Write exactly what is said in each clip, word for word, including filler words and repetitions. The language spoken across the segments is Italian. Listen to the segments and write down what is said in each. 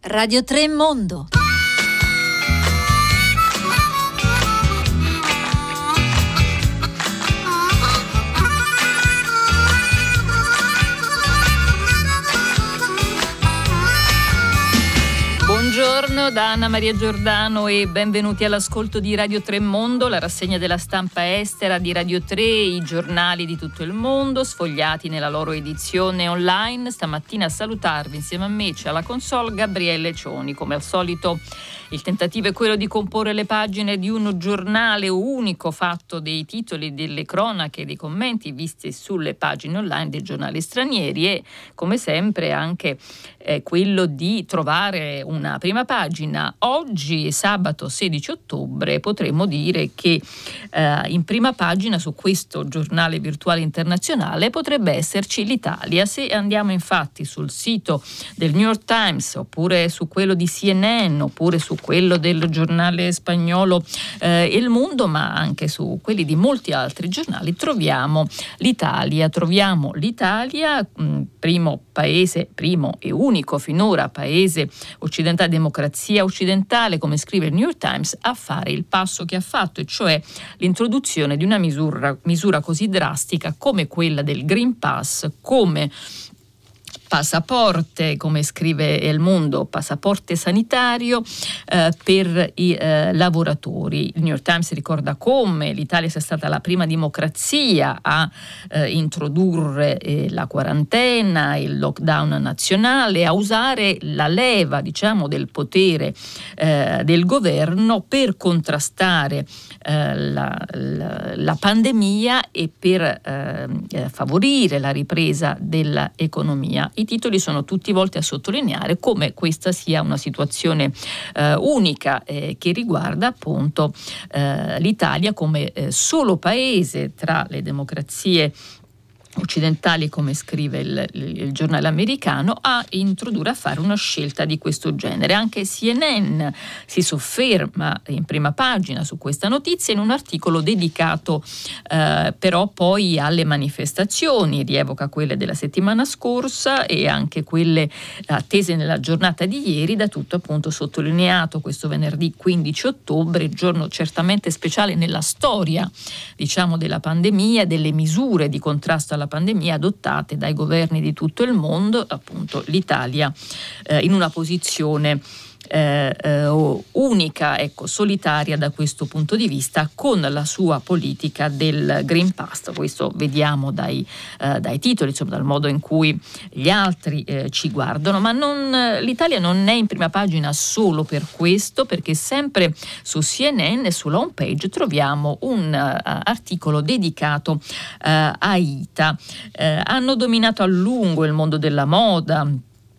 Radio tre Mondo. Buongiorno da Anna Maria Giordano e benvenuti all'ascolto di Radio tre Mondo, la rassegna della stampa estera di Radio tre, i giornali di tutto il mondo sfogliati nella loro edizione online. Stamattina a salutarvi insieme a me c'è alla console Gabriele Cioni. Come al solito il tentativo è quello di comporre le pagine di un giornale unico fatto dei titoli, delle cronache e dei commenti visti sulle pagine online dei giornali stranieri e come sempre anche eh, quello di trovare una prima pagina. Oggi, sabato sedici ottobre, potremmo dire che eh, in prima pagina su questo giornale virtuale internazionale potrebbe esserci l'Italia. Se andiamo infatti sul sito del New York Times oppure su quello di C N N oppure su quello del giornale spagnolo eh, Il Mundo, ma anche su quelli di molti altri giornali, troviamo l'Italia, troviamo l'Italia, mh, primo paese, primo e unico finora paese occidentale, democrazia occidentale, come scrive il New York Times, a fare il passo che ha fatto, e cioè l'introduzione di una misura, misura così drastica come quella del Green Pass, come passaporte, come scrive Il Mondo, passaporte sanitario eh, per i eh, lavoratori. Il New York Times ricorda come l'Italia sia stata la prima democrazia a eh, introdurre eh, la quarantena, il lockdown nazionale, a usare la leva, diciamo, del potere eh, del governo per contrastare eh, la, la, la pandemia e per eh, favorire la ripresa dell'economia. I titoli sono tutti volti a sottolineare come questa sia una situazione eh, unica eh, che riguarda appunto eh, l'Italia come eh, solo paese tra le democrazie occidentali, come scrive il, il, il giornale americano, a introdurre, a fare una scelta di questo genere. Anche C N N si sofferma in prima pagina su questa notizia in un articolo dedicato eh, però poi alle manifestazioni, rievoca quelle della settimana scorsa e anche quelle attese nella giornata di ieri, da tutto appunto sottolineato questo venerdì quindici ottobre, giorno certamente speciale nella storia, diciamo, della pandemia, delle misure di contrasto alla pandemia adottate dai governi di tutto il mondo, appunto l'Italia eh, in una posizione Eh, eh, unica, ecco, solitaria da questo punto di vista, con la sua politica del Green Pass. Questo vediamo dai, eh, dai titoli, insomma, dal modo in cui gli altri eh, ci guardano, ma non, l'Italia non è in prima pagina solo per questo, perché sempre su C N N, sulla home page, troviamo un uh, articolo dedicato uh, a I T A. Uh, hanno dominato a lungo il mondo della moda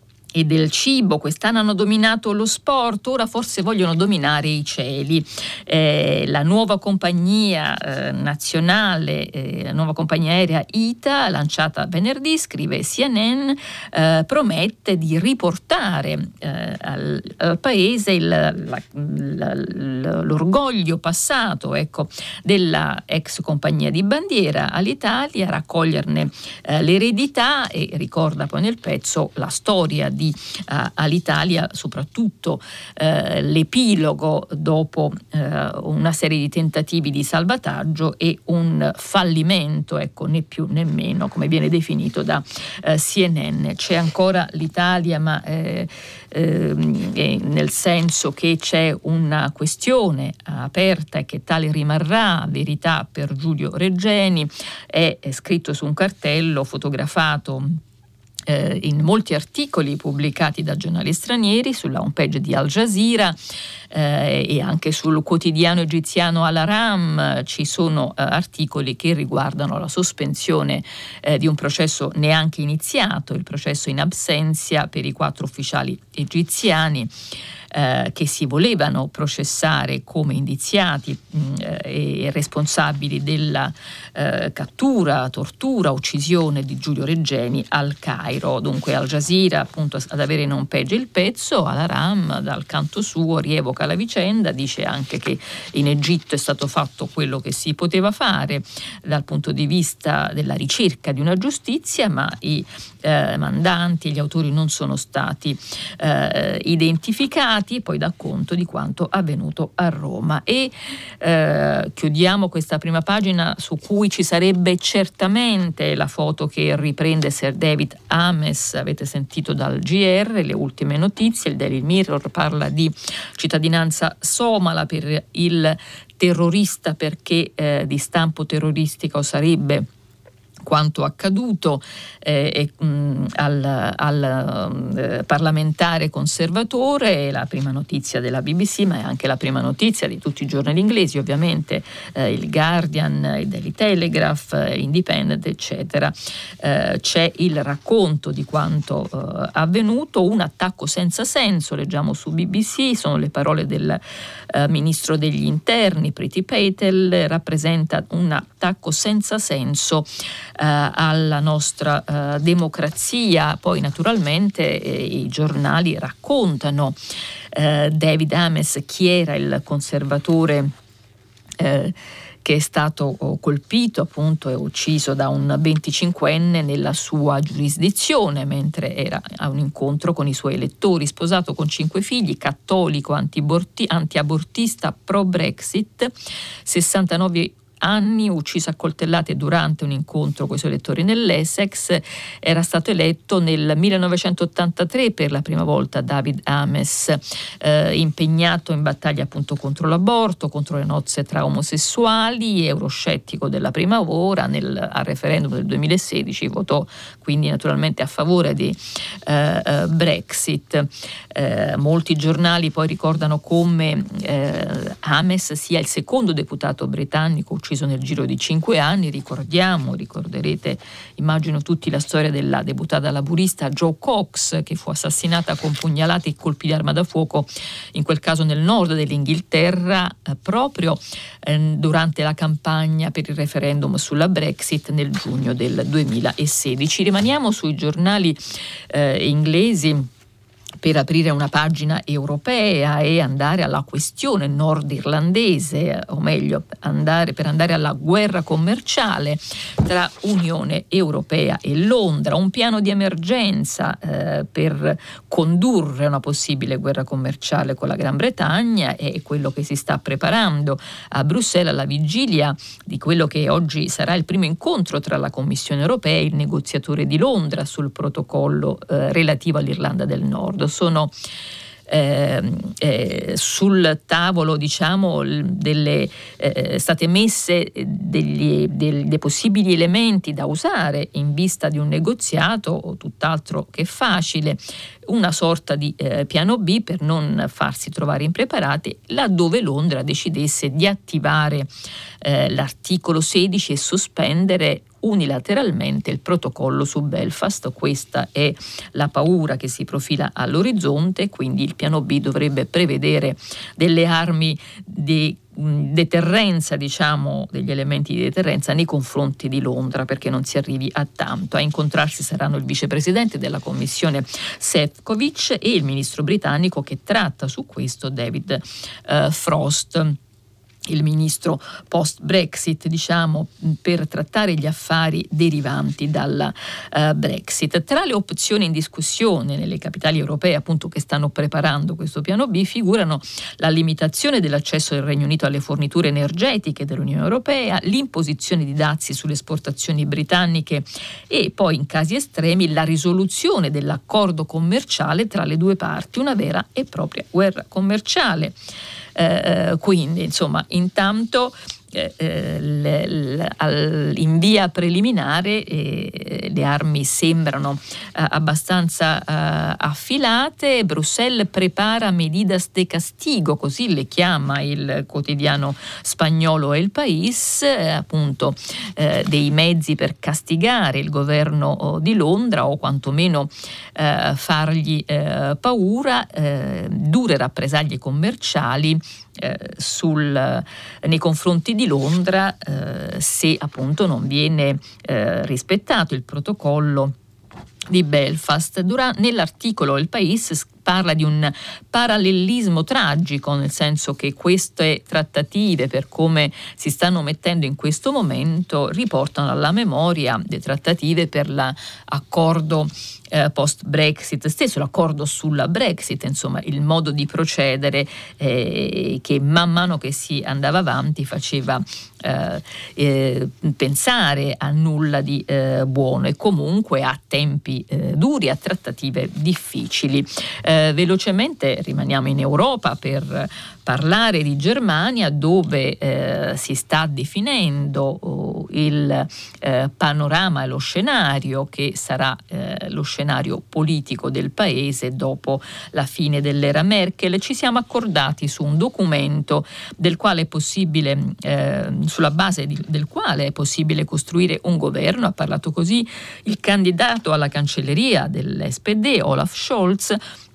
e del cibo, quest'anno hanno dominato lo sport, ora forse vogliono dominare i cieli. Eh, la nuova compagnia eh, nazionale, eh, la nuova compagnia aerea I T A, lanciata venerdì, scrive C N N, eh, promette di riportare eh, al, al paese il, la, la, l'orgoglio passato, ecco, della ex compagnia di bandiera all'Italia, raccoglierne eh, l'eredità, e ricorda poi nel pezzo la storia di Uh, all'Italia, soprattutto uh, l'epilogo dopo uh, una serie di tentativi di salvataggio e un fallimento, ecco, né più né meno, come viene definito da uh, C N N. C'è ancora l'Italia, ma eh, eh, nel senso che c'è una questione aperta e che tale rimarrà, verità per Giulio Regeni, è, è scritto su un cartello fotografato in molti articoli pubblicati da giornali stranieri, sulla homepage di Al Jazeera eh, e anche sul quotidiano egiziano Al-Ahram ci sono eh, articoli che riguardano la sospensione eh, di un processo neanche iniziato, il processo in absentia per i quattro ufficiali egiziani eh, che si volevano processare come indiziati mh, e responsabili della eh, cattura, tortura, uccisione di Giulio Regeni al Cairo. Dunque Al Jazeera, appunto, ad avere in home page il pezzo, Al-Ahram dal canto suo rievoca la vicenda, dice anche che in Egitto è stato fatto quello che si poteva fare dal punto di vista della ricerca di una giustizia, ma i eh, mandanti, gli autori non sono stati eh, identificati. Poi dà conto di quanto avvenuto a Roma e eh, chiudiamo questa prima pagina su cui ci sarebbe certamente la foto che riprende Sir David Ames. Avete sentito dal G R le ultime notizie, il Daily Mirror parla di cittadinanza somala per il terrorista perché eh, di stampo terroristico sarebbe quanto accaduto eh, e, mh, al, al eh, parlamentare conservatore. La prima notizia della B B C, ma è anche la prima notizia di tutti i giornali inglesi, ovviamente eh, il Guardian, il Daily Telegraph, eh, Independent, eccetera. Eh, c'è il racconto di quanto eh, avvenuto, un attacco senza senso, leggiamo su B B C, sono le parole del eh, ministro degli interni Priti Patel, rappresenta un attacco senza senso Uh, alla nostra uh, democrazia. Poi naturalmente eh, i giornali raccontano uh, David Ames, chi era il conservatore uh, che è stato colpito appunto e ucciso da un venticinquenne nella sua giurisdizione mentre era a un incontro con i suoi elettori, sposato con cinque figli, cattolico, anti-abortista, pro-Brexit, sessantanove anni, ucciso a coltellate durante un incontro con i suoi elettori nell'Essex. Era stato eletto nel millenovecentottantatré per la prima volta David Ames, eh, impegnato in battaglia appunto contro l'aborto, contro le nozze tra omosessuali, euroscettico della prima ora. Nel, al referendum del duemilasedici votò quindi naturalmente a favore di eh, eh, Brexit. Eh, molti giornali poi ricordano come eh, Ames sia il secondo deputato britannico ucciso nel giro di cinque anni. Ricordiamo, ricorderete immagino tutti la storia della deputata laburista Jo Cox, che fu assassinata con pugnalate e colpi di arma da fuoco, in quel caso nel nord dell'Inghilterra, eh, proprio eh, durante la campagna per il referendum sulla Brexit nel giugno del duemilasedici. Rimaniamo sui giornali eh, inglesi per aprire una pagina europea e andare alla questione nordirlandese, o meglio andare, per andare alla guerra commerciale tra Unione Europea e Londra, un piano di emergenza eh, per condurre una possibile guerra commerciale con la Gran Bretagna è quello che si sta preparando a Bruxelles alla vigilia di quello che oggi sarà il primo incontro tra la Commissione Europea e il negoziatore di Londra sul protocollo eh, relativo all'Irlanda del Nord. Sono eh, eh, sul tavolo, diciamo, delle eh, state messe degli, dei, dei possibili elementi da usare in vista di un negoziato tutt'altro che facile, una sorta di eh, piano B per non farsi trovare impreparati laddove Londra decidesse di attivare eh, l'articolo sedici e sospendere unilateralmente il protocollo su Belfast. Questa è la paura che si profila all'orizzonte, quindi il piano B dovrebbe prevedere delle armi di deterrenza, diciamo, degli elementi di deterrenza nei confronti di Londra, perché non si arrivi a tanto. A incontrarsi saranno il vicepresidente della commissione Šefčovič e il ministro britannico che tratta su questo, David uh, Frost, il ministro post-Brexit, diciamo, per trattare gli affari derivanti dalla uh, Brexit. Tra le opzioni in discussione nelle capitali europee, appunto, che stanno preparando questo piano B, figurano la limitazione dell'accesso del Regno Unito alle forniture energetiche dell'Unione Europea, l'imposizione di dazi sulle esportazioni britanniche e poi, in casi estremi, la risoluzione dell'accordo commerciale tra le due parti, una vera e propria guerra commerciale. Eh, quindi insomma intanto eh, le, le, al, in via preliminare eh, le armi sembrano eh, abbastanza eh, affilate. Bruxelles prepara medidas de castigo, così le chiama il quotidiano spagnolo El País, eh, appunto eh, dei mezzi per castigare il governo oh, di Londra, o quantomeno eh, fargli eh, paura, eh, dure rappresaglie commerciali Eh, sul, nei confronti di Londra eh, se appunto non viene eh, rispettato il protocollo di Belfast. Dura, nell'articolo Il País parla di un parallelismo tragico, nel senso che queste trattative, per come si stanno mettendo in questo momento, riportano alla memoria le trattative per l'accordo eh, post-Brexit stesso, l'accordo sulla Brexit, insomma il modo di procedere eh, che man mano che si andava avanti faceva eh, eh, pensare a nulla di eh, buono, e comunque a tempi eh, duri, a trattative difficili. Eh, velocemente rimaniamo in Europa per parlare di Germania, dove eh, si sta definendo oh, il eh, panorama e lo scenario che sarà eh, lo scenario politico del paese dopo la fine dell'era Merkel. Ci siamo accordati su un documento del quale è possibile, eh, sulla base di, del quale è possibile costruire un governo. Ha parlato così il candidato alla cancelleria dell'S P D, Olaf Scholz,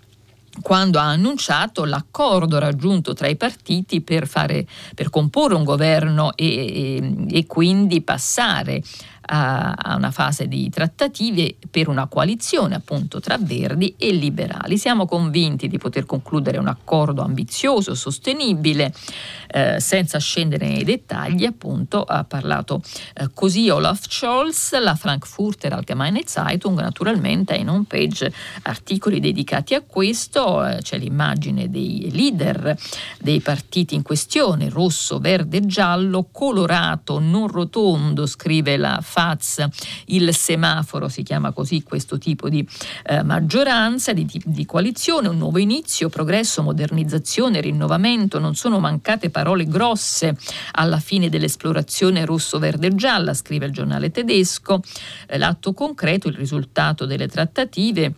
quando ha annunciato l'accordo raggiunto tra i partiti per fare per comporre un governo e, e, e quindi passare a, a una fase di trattative per una coalizione appunto tra Verdi e Liberali. Siamo convinti di poter concludere un accordo ambizioso, sostenibile, eh, senza scendere nei dettagli, appunto. Ha parlato eh, così Olaf Scholz. La Frankfurter Allgemeine Zeitung naturalmente ha in home page articoli dedicati a questo. Eh, c'è l'immagine dei leader dei partiti in questione, rosso, verde e giallo, colorato, non rotondo, scrive la F A Z, il semaforo, si chiama così questo tipo di eh, maggioranza, di, di coalizione, un nuovo inizio, progresso, modernizzazione, rinnovamento. Non sono mancate parole grosse alla fine dell'esplorazione rosso-verde-gialla, scrive il giornale tedesco. Eh, l'atto concreto, il risultato delle trattative,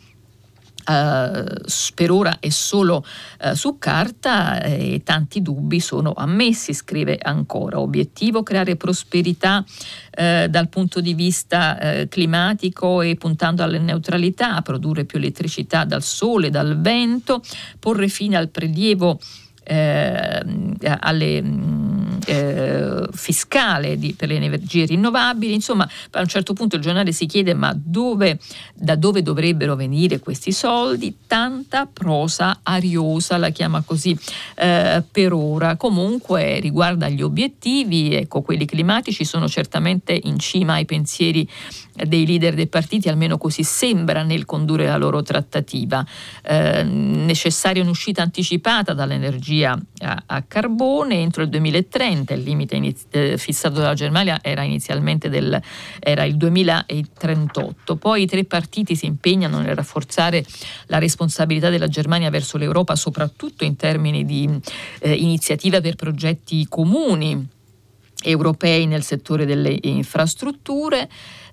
Uh, per ora è solo uh, su carta e tanti dubbi sono ammessi, scrive ancora. Obiettivo: creare prosperità uh, dal punto di vista uh, climatico e puntando alla neutralità, produrre più elettricità dal sole, dal vento, porre fine al prelievo eh, alle eh, fiscale di, per le energie rinnovabili. Insomma, a un certo punto il giornale si chiede: ma dove, da dove dovrebbero venire questi soldi? Tanta prosa ariosa, la chiama così eh, per ora. Comunque riguarda gli obiettivi, ecco, quelli climatici sono certamente in cima ai pensieri dei leader dei partiti, almeno così sembra nel condurre la loro trattativa. Eh, necessaria un'uscita anticipata dall'energia a, a carbone entro il duemilatrenta. Il limite iniz- eh, fissato dalla Germania era inizialmente del, era il duemilatrentotto. Poi i tre partiti si impegnano nel rafforzare la responsabilità della Germania verso l'Europa, soprattutto in termini di eh, iniziativa per progetti comuni europei nel settore delle infrastrutture,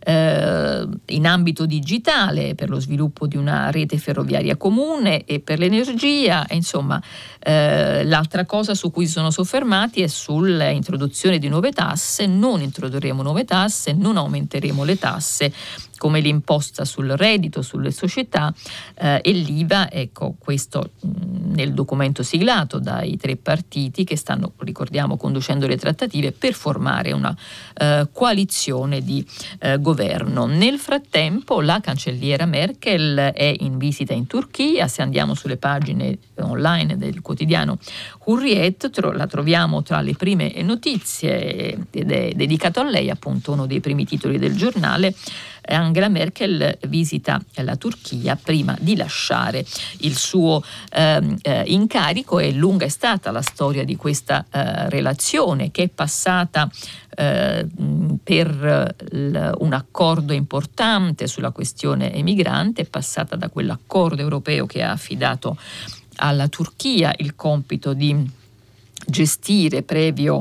eh, in ambito digitale, per lo sviluppo di una rete ferroviaria comune e per l'energia. E insomma, eh, l'altra cosa su cui sono soffermati è sull'introduzione di nuove tasse. Non introdurremo nuove tasse, non aumenteremo le tasse, come l'imposta sul reddito, sulle società eh, e l'I V A. Ecco, questo mh, nel documento siglato dai tre partiti che stanno, ricordiamo, conducendo le trattative per formare una eh, coalizione di eh, governo. Nel frattempo la cancelliera Merkel è in visita in Turchia. Se andiamo sulle pagine online del quotidiano Hurriyet, tro- la troviamo tra le prime notizie ed è dedicato a lei, appunto, uno dei primi titoli del giornale. Angela Merkel visita la Turchia prima di lasciare il suo eh, eh, incarico. E lunga è stata la storia di questa eh, relazione, che è passata eh, per l- un accordo importante sulla questione emigrante, è passata da quell'accordo europeo che ha affidato alla Turchia il compito di gestire, previo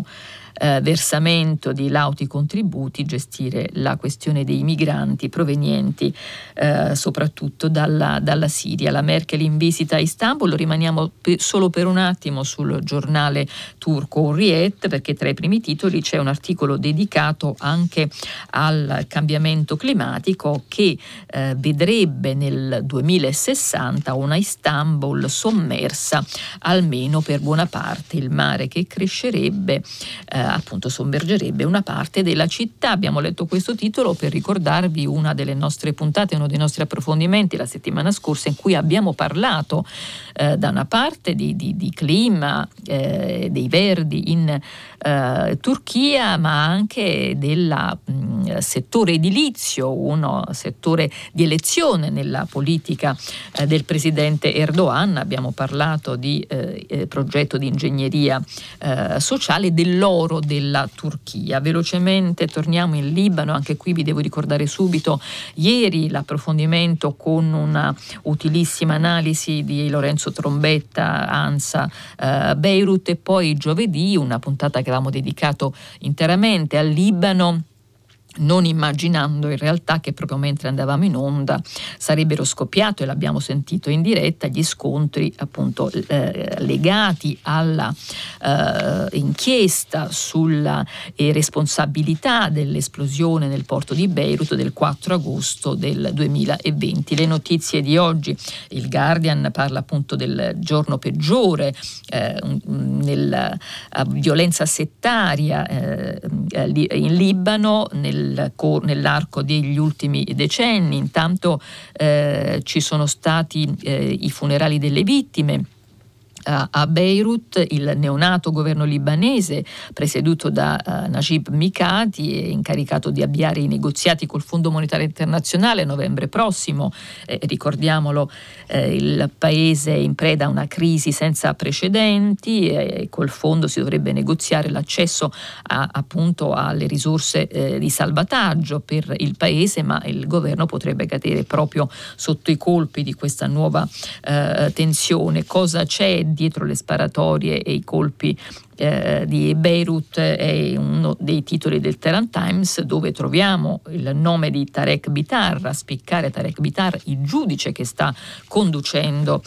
eh, versamento di lauti contributi, gestire la questione dei migranti provenienti eh, soprattutto dalla, dalla Siria. La Merkel in visita a Istanbul. Rimaniamo pe- solo per un attimo sul giornale turco Hurriyet, perché tra i primi titoli c'è un articolo dedicato anche al cambiamento climatico che eh, vedrebbe nel duemilasessanta una Istanbul sommersa almeno per buona parte, il mare che crescerebbe eh, appunto sommergerebbe una parte della città. Abbiamo letto questo titolo per ricordarvi una delle nostre puntate, uno dei nostri approfondimenti la settimana scorsa, in cui abbiamo parlato eh, da una parte di, di, di clima, eh, dei verdi in eh, Turchia, ma anche del settore edilizio, uno settore di elezione nella politica eh, del presidente Erdogan. Abbiamo parlato di eh, progetto di ingegneria eh, sociale, dell'oro della Turchia. Velocemente torniamo in Libano, anche qui vi devo ricordare subito ieri l'approfondimento con una utilissima analisi di Lorenzo Trombetta, ANSA eh, Beirut, e poi giovedì una puntata che avevamo dedicato interamente al Libano, non immaginando in realtà che proprio mentre andavamo in onda sarebbero scoppiato, e l'abbiamo sentito in diretta, gli scontri appunto eh, legati alla eh, inchiesta sulla eh, responsabilità dell'esplosione nel porto di Beirut del quattro agosto del duemilaventi. Le notizie di oggi: il Guardian parla appunto del giorno peggiore eh, nella violenza settaria eh, in Libano nel nell'arco degli ultimi decenni. Intanto eh, ci sono stati eh, i funerali delle vittime a Beirut. Il neonato governo libanese, presieduto da uh, Najib Mikati, è incaricato di avviare i negoziati col Fondo Monetario Internazionale a novembre prossimo. Eh, ricordiamolo, eh, il paese è in preda a una crisi senza precedenti e col fondo si dovrebbe negoziare l'accesso a, appunto alle risorse eh, di salvataggio per il paese, ma il governo potrebbe cadere proprio sotto i colpi di questa nuova eh, tensione. Cosa c'è dietro le sparatorie e i colpi eh, di Beirut è uno dei titoli del Tehran Times, dove troviamo il nome di Tarek Bitar, a spiccare Tarek Bitar, il giudice che sta conducendo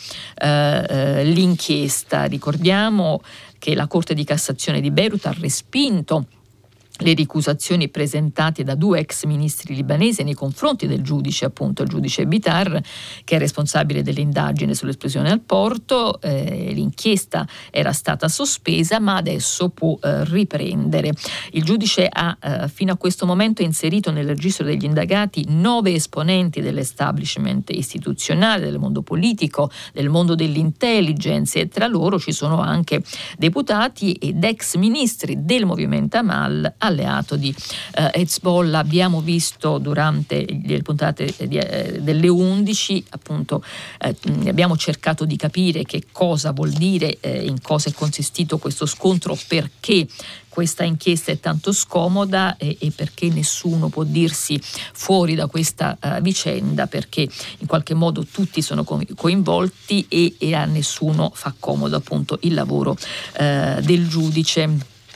eh, l'inchiesta. Ricordiamo che la Corte di Cassazione di Beirut ha respinto le ricusazioni presentate da due ex ministri libanesi nei confronti del giudice, appunto il giudice Bitar, che è responsabile dell'indagine sull'esplosione al porto. Eh, l'inchiesta era stata sospesa, ma adesso può eh, riprendere. Il giudice ha eh, fino a questo momento inserito nel registro degli indagati nove esponenti dell'establishment istituzionale, del mondo politico, del mondo dell'intelligence, e tra loro ci sono anche deputati ed ex ministri del movimento Amal, alleato di eh, Hezbollah. Abbiamo visto durante le puntate di, eh, delle undici, appunto, eh, abbiamo cercato di capire che cosa vuol dire, eh, in cosa è consistito questo scontro, perché questa inchiesta è tanto scomoda e, e perché nessuno può dirsi fuori da questa uh, vicenda, perché in qualche modo tutti sono co- coinvolti e, e a nessuno fa comodo appunto il lavoro uh, del giudice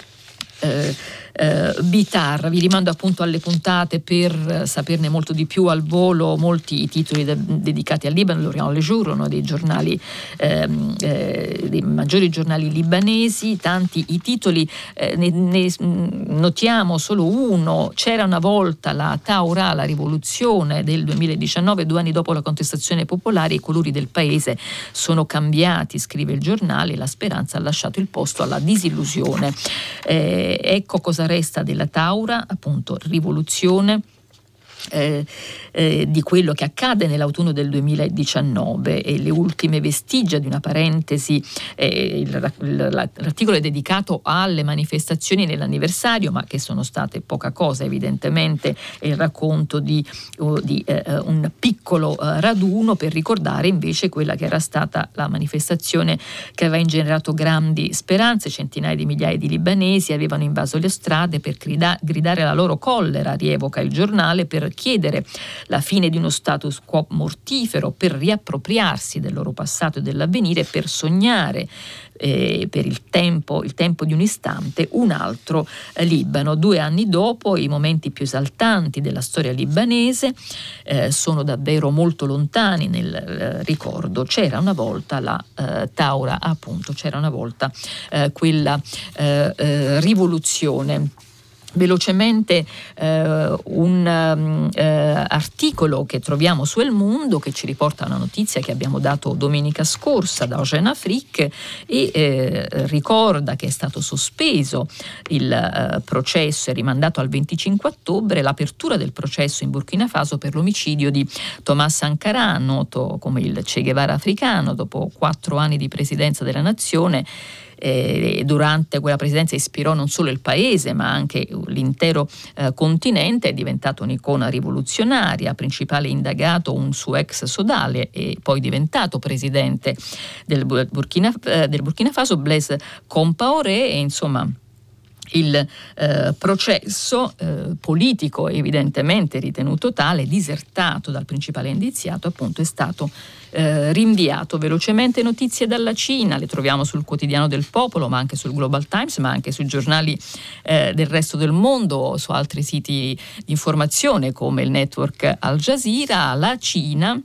uh, Uh, Bitar. Vi rimando appunto alle puntate per saperne molto di più al volo. Molti i titoli de- dedicati al Libano, L'Orient Le Jour, uno dei giornali ehm, eh, dei maggiori giornali libanesi. Tanti i titoli, eh, ne, ne notiamo solo uno: c'era una volta la Taura, la rivoluzione del duemiladiciannove, due anni dopo la contestazione popolare i colori del paese sono cambiati, scrive il giornale, la speranza ha lasciato il posto alla disillusione. Eh, ecco cosa resta della Taura, appunto rivoluzione eh, eh, di quello che accade nell'autunno del duemiladiciannove, e le ultime vestigia di una parentesi. Eh, il, il, l'articolo è dedicato alle manifestazioni nell'anniversario, ma che sono state poca cosa, evidentemente è il racconto di, uh, di uh, un piccolo uh, raduno per ricordare invece quella che era stata la manifestazione che aveva ingenerato grandi speranze. Centinaia di migliaia di libanesi avevano invaso le strade per grida- gridare la loro collera, rievoca il giornale, per chiedere la fine di uno status quo mortifero, per riappropriarsi del loro passato e dell'avvenire, per sognare eh, per il tempo, il tempo di un istante un altro eh, Libano. Due anni dopo, i momenti più esaltanti della storia libanese eh, sono davvero molto lontani nel eh, ricordo. C'era una volta la eh, Taura, appunto, c'era una volta eh, quella eh, eh, rivoluzione. Velocemente eh, un um, eh, articolo che troviamo su El Mundo, che ci riporta una notizia che abbiamo dato domenica scorsa da Eugène Afrique, e eh, ricorda che è stato sospeso il eh, processo e rimandato al venticinque ottobre l'apertura del processo in Burkina Faso per l'omicidio di Thomas Sankara, noto come il Che Guevara africano. Dopo quattro anni di presidenza della nazione, Eh, durante quella presidenza ispirò non solo il paese ma anche l'intero eh, continente. È diventato un'icona rivoluzionaria, principale indagato un suo ex sodale e poi diventato presidente del Burkina, eh, del Burkina Faso, Blaise Compaoré. E insomma il eh, processo eh, politico, evidentemente ritenuto tale, disertato dal principale indiziato, appunto è stato eh, rinviato. Velocemente notizie dalla Cina, le troviamo sul Quotidiano del Popolo, ma anche sul Global Times, ma anche sui giornali eh, del resto del mondo, su altri siti di informazione come il network Al Jazeera. La Cina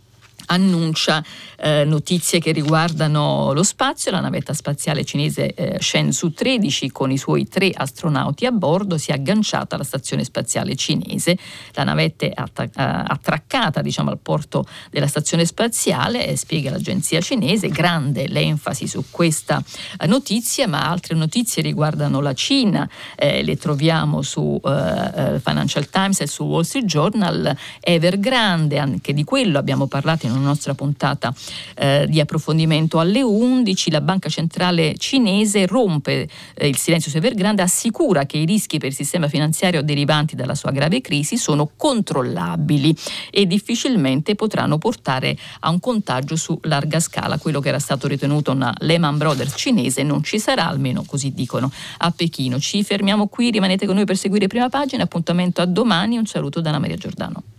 annuncia eh, notizie che riguardano lo spazio. La navetta spaziale cinese eh, Shenzhou tredici, con i suoi tre astronauti a bordo, si è agganciata alla stazione spaziale cinese. La navetta è atta- attraccata diciamo al porto della stazione spaziale, eh, spiega l'agenzia cinese. Grande l'enfasi su questa eh, notizia, ma altre notizie riguardano la Cina, eh, le troviamo su eh, Financial Times e su Wall Street Journal. Evergrande, anche di quello abbiamo parlato in una nostra puntata eh, di approfondimento alle undici. La banca centrale cinese rompe eh, il silenzio su Evergrande, assicura che i rischi per il sistema finanziario derivanti dalla sua grave crisi sono controllabili e difficilmente potranno portare a un contagio su larga scala. Quello che era stato ritenuto una Lehman Brothers cinese non ci sarà, almeno così dicono a Pechino. Ci fermiamo qui, rimanete con noi per seguire Prima Pagina. Appuntamento a domani, un saluto da Anna Maria Giordano.